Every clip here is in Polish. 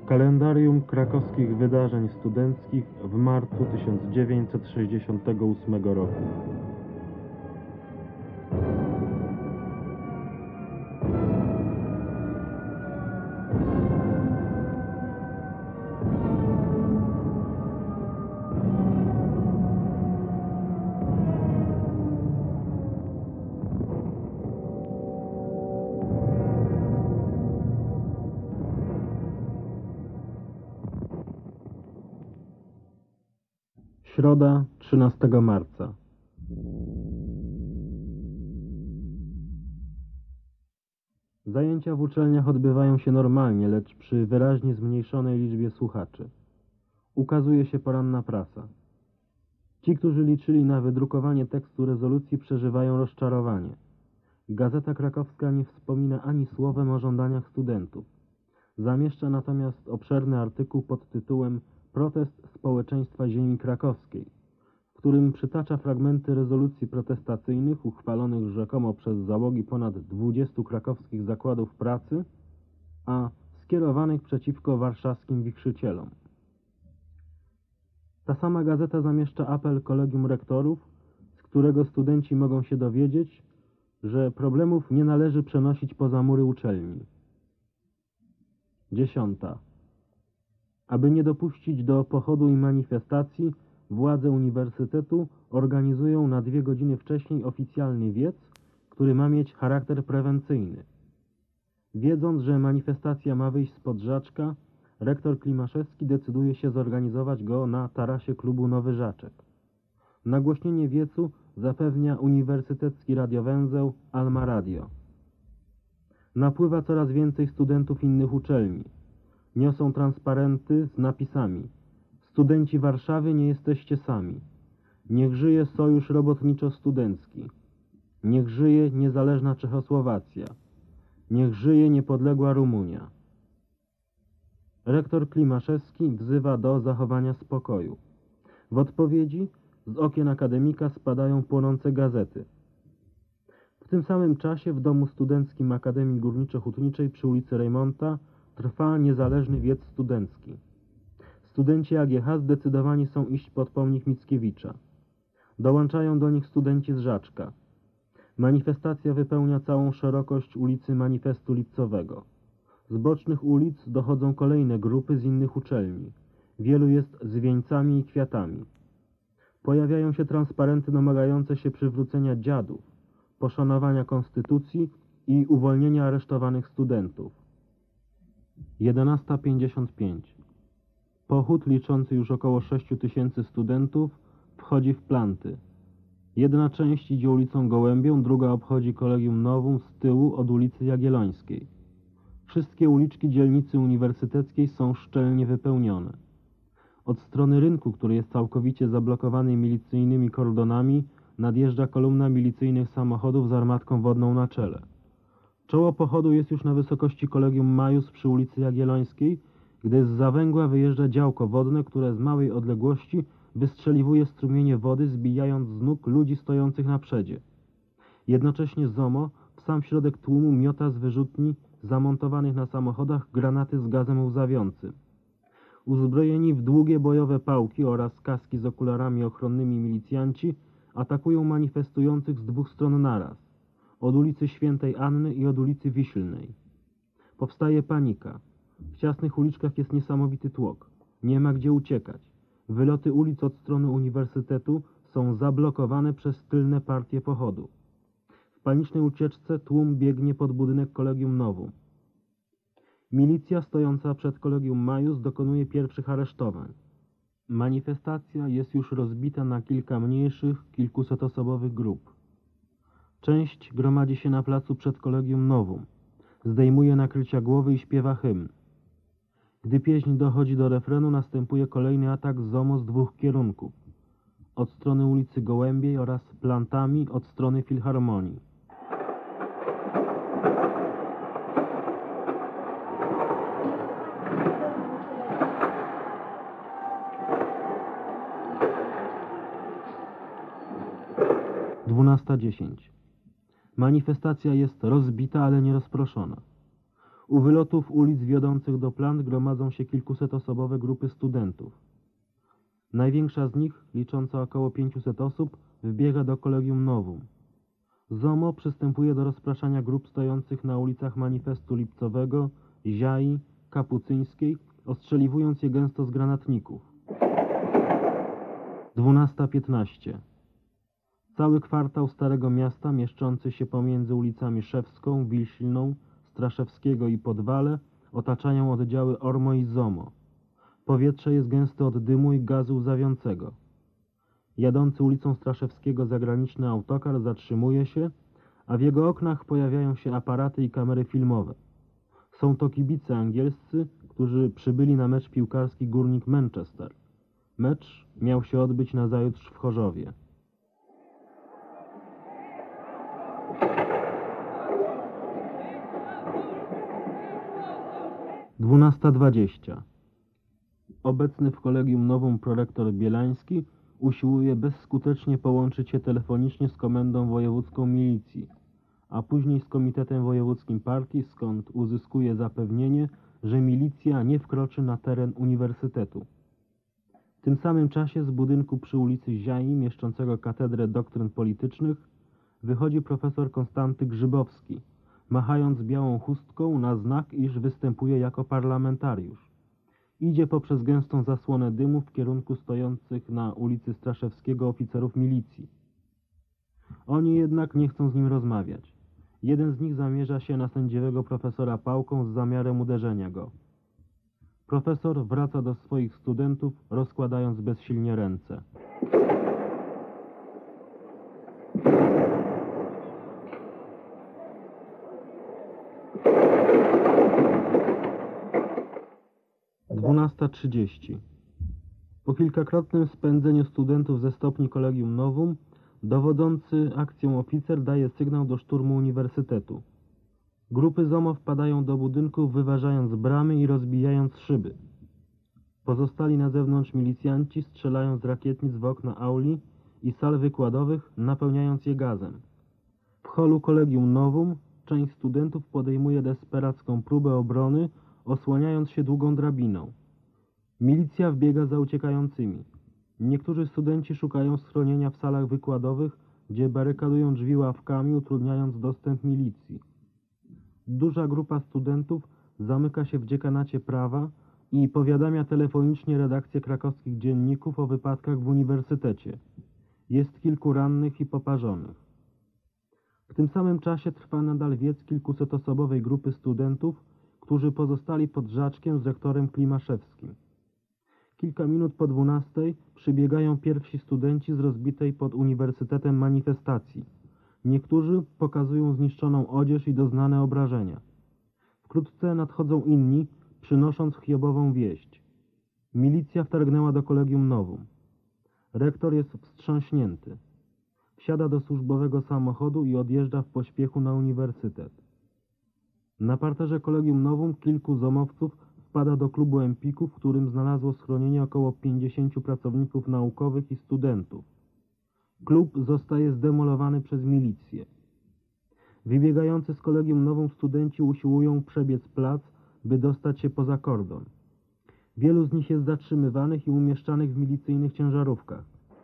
Kalendarium krakowskich wydarzeń studenckich w marcu 1968 roku. Środa, 13 marca. Zajęcia w uczelniach odbywają się normalnie, lecz przy wyraźnie zmniejszonej liczbie słuchaczy. Ukazuje się poranna prasa. Ci, którzy liczyli na wydrukowanie tekstu rezolucji, przeżywają rozczarowanie. Gazeta Krakowska nie wspomina ani słowem o żądaniach studentów. Zamieszcza natomiast obszerny artykuł pod tytułem Protest społeczeństwa ziemi krakowskiej, w którym przytacza fragmenty rezolucji protestacyjnych uchwalonych rzekomo przez załogi ponad 20 krakowskich zakładów pracy, a skierowanych przeciwko warszawskim wichrzycielom. Ta sama gazeta zamieszcza apel Kolegium Rektorów, z którego studenci mogą się dowiedzieć, że problemów nie należy przenosić poza mury uczelni. 10. Aby nie dopuścić do pochodu i manifestacji, władze uniwersytetu organizują na 2 godziny wcześniej oficjalny wiec, który ma mieć charakter prewencyjny. Wiedząc, że manifestacja ma wyjść spod Żaczka, rektor Klimaszewski decyduje się zorganizować go na tarasie klubu Nowy Żaczek. Nagłośnienie wiecu zapewnia uniwersytecki radiowęzeł Alma Radio. Napływa coraz więcej studentów innych uczelni. Niosą transparenty z napisami: Studenci Warszawy, nie jesteście sami. Niech żyje Sojusz Robotniczo-Studencki. Niech żyje niezależna Czechosłowacja. Niech żyje niepodległa Rumunia. Rektor Klimaszewski wzywa do zachowania spokoju. W odpowiedzi z okien akademika spadają płonące gazety. W tym samym czasie w domu studenckim Akademii Górniczo-Hutniczej przy ulicy Rejmonta trwa niezależny wiec studencki. Studenci AGH zdecydowani są iść pod pomnik Mickiewicza. Dołączają do nich studenci z Żaczka. Manifestacja wypełnia całą szerokość ulicy Manifestu Lipcowego. Z bocznych ulic dochodzą kolejne grupy z innych uczelni. Wielu jest z wieńcami i kwiatami. Pojawiają się transparenty domagające się przywrócenia dziadów, poszanowania konstytucji i uwolnienia aresztowanych studentów. 11:55. Pochód liczący już około 6 000 studentów wchodzi w Planty. Jedna część idzie ulicą Gołębią, druga obchodzi Kolegium Novum z tyłu od ulicy Jagiellońskiej. Wszystkie uliczki dzielnicy uniwersyteckiej są szczelnie wypełnione. Od strony rynku, który jest całkowicie zablokowany milicyjnymi kordonami, nadjeżdża kolumna milicyjnych samochodów z armatką wodną na czele. Czoło pochodu jest już na wysokości Kolegium Majus przy ulicy Jagiellońskiej, gdy z Zawęgła wyjeżdża działko wodne, które z małej odległości wystrzeliwuje strumienie wody, zbijając z nóg ludzi stojących na przedzie. Jednocześnie ZOMO w sam środek tłumu miota z wyrzutni zamontowanych na samochodach granaty z gazem łzawiącym. Uzbrojeni w długie bojowe pałki oraz kaski z okularami ochronnymi milicjanci atakują manifestujących z 2 stron naraz, od ulicy Świętej Anny i od ulicy Wiślnej. Powstaje panika. W ciasnych uliczkach jest niesamowity tłok. Nie ma gdzie uciekać. Wyloty ulic od strony uniwersytetu są zablokowane przez tylne partie pochodu. W panicznej ucieczce tłum biegnie pod budynek Kolegium Novum. Milicja stojąca przed Kolegium Majus dokonuje pierwszych aresztowań. Manifestacja jest już rozbita na kilka mniejszych, kilkusetosobowych grup. Część gromadzi się na placu przed Kolegium Novum, zdejmuje nakrycia głowy i śpiewa hymn. Gdy pieśń dochodzi do refrenu, następuje kolejny atak ZOMO z 2 kierunków. Od strony ulicy Gołębiej oraz Plantami od strony Filharmonii. Dwunasta 10. Manifestacja jest rozbita, ale nie rozproszona. U wylotów ulic wiodących do plant gromadzą się kilkusetosobowe grupy studentów. Największa z nich, licząca około 500 osób, wbiega do Collegium Novum. ZOMO przystępuje do rozpraszania grup stojących na ulicach Manifestu Lipcowego, Ziai, Kapucyńskiej, ostrzeliwując je gęsto z granatników. 12:15. Cały kwartał Starego Miasta, mieszczący się pomiędzy ulicami Szewską, Wilślną, Straszewskiego i Podwale, otaczają oddziały ORMO i ZOMO. Powietrze jest gęste od dymu i gazu łzawiącego. Jadący ulicą Straszewskiego zagraniczny autokar zatrzymuje się, a w jego oknach pojawiają się aparaty i kamery filmowe. Są to kibice angielscy, którzy przybyli na mecz piłkarski Górnik Manchester. Mecz miał się odbyć nazajutrz w Chorzowie. 12:20. Obecny w Collegium Novum prorektor Bielański usiłuje bezskutecznie połączyć się telefonicznie z Komendą Wojewódzką Milicji, a później z Komitetem Wojewódzkim Partii, skąd uzyskuje zapewnienie, że milicja nie wkroczy na teren uniwersytetu. W tym samym czasie z budynku przy ulicy Ziai, mieszczącego Katedrę Doktryn Politycznych, wychodzi profesor Konstanty Grzybowski, machając białą chustką na znak, iż występuje jako parlamentariusz. Idzie poprzez gęstą zasłonę dymu w kierunku stojących na ulicy Straszewskiego oficerów milicji. Oni jednak nie chcą z nim rozmawiać. Jeden z nich zamierza się na sędziwego profesora pałką z zamiarem uderzenia go. Profesor wraca do swoich studentów, rozkładając bezsilnie ręce. Dwunasta 12:30. Po kilkakrotnym spędzeniu studentów ze stopni Collegium Novum, dowodzący akcją oficer daje sygnał do szturmu uniwersytetu. Grupy ZOMO wpadają do budynku, wyważając bramy i rozbijając szyby. Pozostali na zewnątrz milicjanci strzelają z rakietnic w okna auli i sal wykładowych, napełniając je gazem. W holu Collegium Novum część studentów podejmuje desperacką próbę obrony, osłaniając się długą drabiną. Milicja wbiega za uciekającymi. Niektórzy studenci szukają schronienia w salach wykładowych, gdzie barykadują drzwi ławkami, utrudniając dostęp milicji. Duża grupa studentów zamyka się w dziekanacie prawa i powiadamia telefonicznie redakcję krakowskich dzienników o wypadkach w uniwersytecie. Jest kilku rannych i poparzonych. W tym samym czasie trwa nadal wiec kilkusetosobowej grupy studentów, którzy pozostali pod Żaczkiem z rektorem Klimaszewskim. Kilka minut po 12:00 przybiegają pierwsi studenci z rozbitej pod uniwersytetem manifestacji. Niektórzy pokazują zniszczoną odzież i doznane obrażenia. Wkrótce nadchodzą inni, przynosząc chiobową wieść. Milicja wtargnęła do Collegium Novum. Rektor jest wstrząśnięty. Wsiada do służbowego samochodu i odjeżdża w pośpiechu na uniwersytet. Na parterze Collegium Novum kilku zomowców wpada do klubu Empiku, w którym znalazło schronienie około 50 pracowników naukowych i studentów. Klub zostaje zdemolowany przez milicję. Wybiegający z Collegium Novum studenci usiłują przebiec plac, by dostać się poza kordon. Wielu z nich jest zatrzymywanych i umieszczanych w milicyjnych ciężarówkach.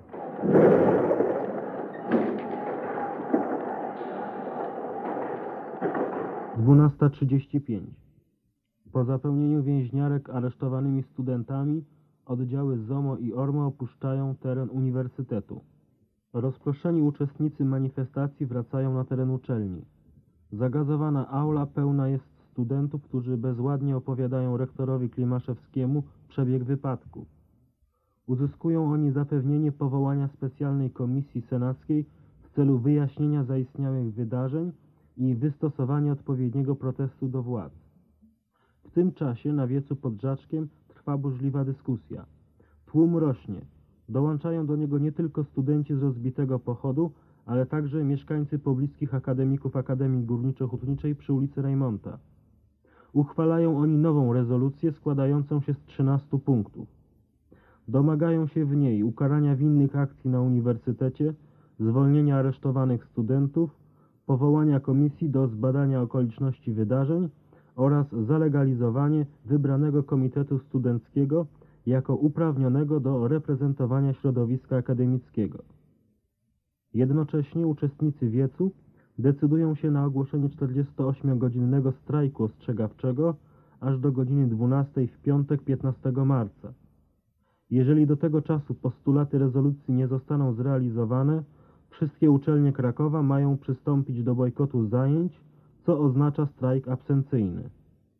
Dwunasta 12:35. Po zapełnieniu więźniarek aresztowanymi studentami, oddziały ZOMO i ORMO opuszczają teren uniwersytetu. Rozproszeni uczestnicy manifestacji wracają na teren uczelni. Zagazowana aula pełna jest studentów, którzy bezładnie opowiadają rektorowi Klimaszewskiemu przebieg wypadku. Uzyskują oni zapewnienie powołania specjalnej komisji senackiej w celu wyjaśnienia zaistniałych wydarzeń i wystosowania odpowiedniego protestu do władz. W tym czasie na wiecu pod Żaczkiem trwa burzliwa dyskusja. Tłum rośnie. Dołączają do niego nie tylko studenci z rozbitego pochodu, ale także mieszkańcy pobliskich akademików Akademii Górniczo-Hutniczej przy ulicy Rejmonta. Uchwalają oni nową rezolucję składającą się z 13 punktów. Domagają się w niej ukarania winnych akcji na uniwersytecie, zwolnienia aresztowanych studentów, powołania komisji do zbadania okoliczności wydarzeń oraz zalegalizowanie wybranego komitetu studenckiego jako uprawnionego do reprezentowania środowiska akademickiego. Jednocześnie uczestnicy wiecu decydują się na ogłoszenie 48-godzinnego strajku ostrzegawczego aż do godziny 12 w piątek 15 marca. Jeżeli do tego czasu postulaty rezolucji nie zostaną zrealizowane, wszystkie uczelnie Krakowa mają przystąpić do bojkotu zajęć, co oznacza strajk absencyjny.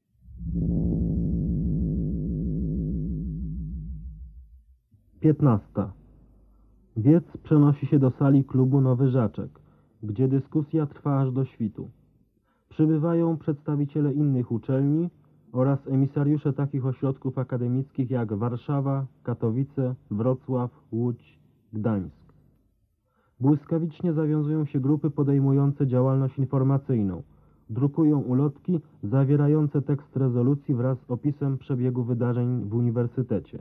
Piętnasta. Wiec przenosi się do sali klubu Nowy Żaczek, gdzie dyskusja trwa aż do świtu. Przybywają przedstawiciele innych uczelni oraz emisariusze takich ośrodków akademickich jak Warszawa, Katowice, Wrocław, Łódź, Gdańsk. Błyskawicznie zawiązują się grupy podejmujące działalność informacyjną. Drukują ulotki zawierające tekst rezolucji wraz z opisem przebiegu wydarzeń w uniwersytecie.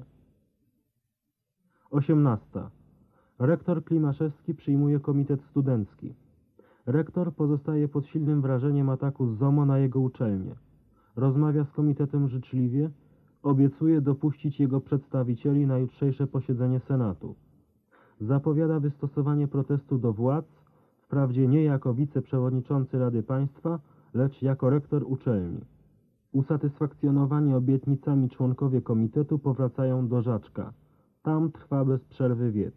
18. Rektor Klimaszewski przyjmuje komitet studencki. Rektor pozostaje pod silnym wrażeniem ataku ZOMO na jego uczelnię. Rozmawia z komitetem życzliwie, obiecuje dopuścić jego przedstawicieli na jutrzejsze posiedzenie Senatu. Zapowiada wystosowanie protestu do władz, wprawdzie nie jako wiceprzewodniczący Rady Państwa, lecz jako rektor uczelni. Usatysfakcjonowani obietnicami członkowie komitetu powracają do Żaczka. Tam trwa bez przerwy wiec.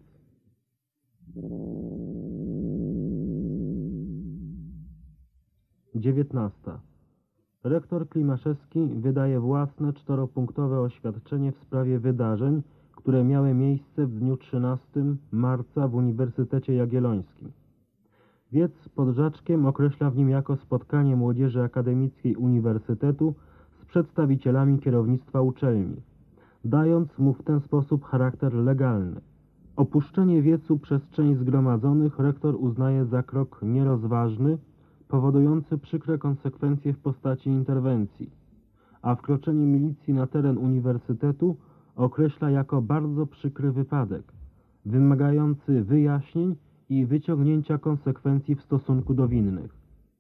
19. Rektor Klimaszewski wydaje własne 4-punktowe oświadczenie w sprawie wydarzeń, które miały miejsce w dniu 13 marca w Uniwersytecie Jagiellońskim. Wiec pod Żaczkiem określa w nim jako spotkanie młodzieży akademickiej uniwersytetu z przedstawicielami kierownictwa uczelni, dając mu w ten sposób charakter legalny. Opuszczenie wiecu przez część zgromadzonych rektor uznaje za krok nierozważny, powodujący przykre konsekwencje w postaci interwencji, a wkroczenie milicji na teren uniwersytetu określa jako bardzo przykry wypadek, wymagający wyjaśnień i wyciągnięcia konsekwencji w stosunku do winnych.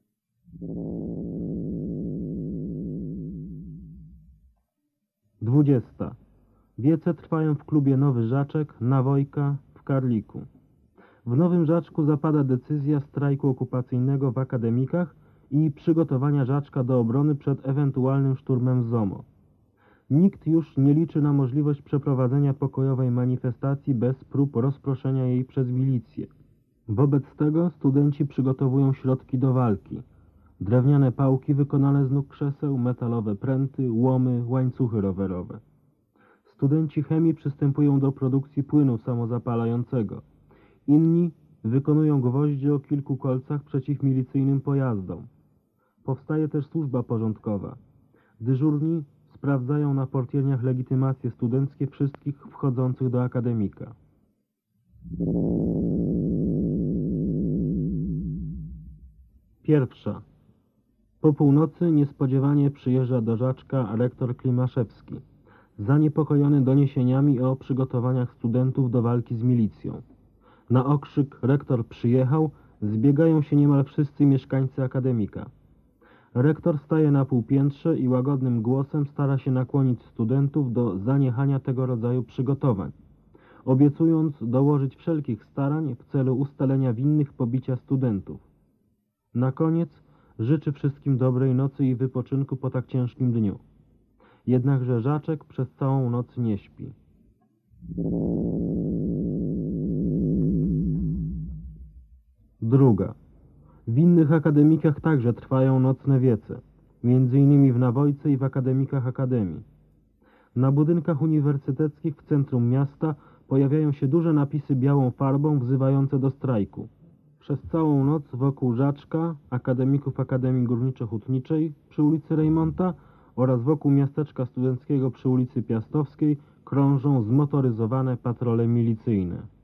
20. Wiece trwają w klubie Nowy Żaczek, na Wojka, w Karliku. W Nowym Żaczku zapada decyzja strajku okupacyjnego w akademikach i przygotowania Żaczka do obrony przed ewentualnym szturmem ZOMO. Nikt już nie liczy na możliwość przeprowadzenia pokojowej manifestacji bez prób rozproszenia jej przez milicję. Wobec tego studenci przygotowują środki do walki. Drewniane pałki wykonane z nóg krzeseł, metalowe pręty, łomy, łańcuchy rowerowe. Studenci chemii przystępują do produkcji płynu samozapalającego. Inni wykonują gwoździe o kilku kolcach przeciwmilicyjnym pojazdom. Powstaje też służba porządkowa. Dyżurni sprawdzają na portierniach legitymacje studenckie wszystkich wchodzących do akademika. Pierwsza. Po północy niespodziewanie przyjeżdża do Żaczka rektor Klimaszewski, zaniepokojony doniesieniami o przygotowaniach studentów do walki z milicją. Na okrzyk "rektor przyjechał" zbiegają się niemal wszyscy mieszkańcy akademika. Rektor staje na półpiętrze i łagodnym głosem stara się nakłonić studentów do zaniechania tego rodzaju przygotowań, obiecując dołożyć wszelkich starań w celu ustalenia winnych pobicia studentów. Na koniec życzy wszystkim dobrej nocy i wypoczynku po tak ciężkim dniu. Jednakże Żaczek przez całą noc nie śpi. Druga. W innych akademikach także trwają nocne wiece, m.in. w Nawojce i w akademikach akademii. Na budynkach uniwersyteckich w centrum miasta pojawiają się duże napisy białą farbą wzywające do strajku. Przez całą noc wokół Żaczka, akademików Akademii Górniczo-Hutniczej przy ulicy Rejmonta oraz wokół miasteczka studenckiego przy ulicy Piastowskiej krążą zmotoryzowane patrole milicyjne.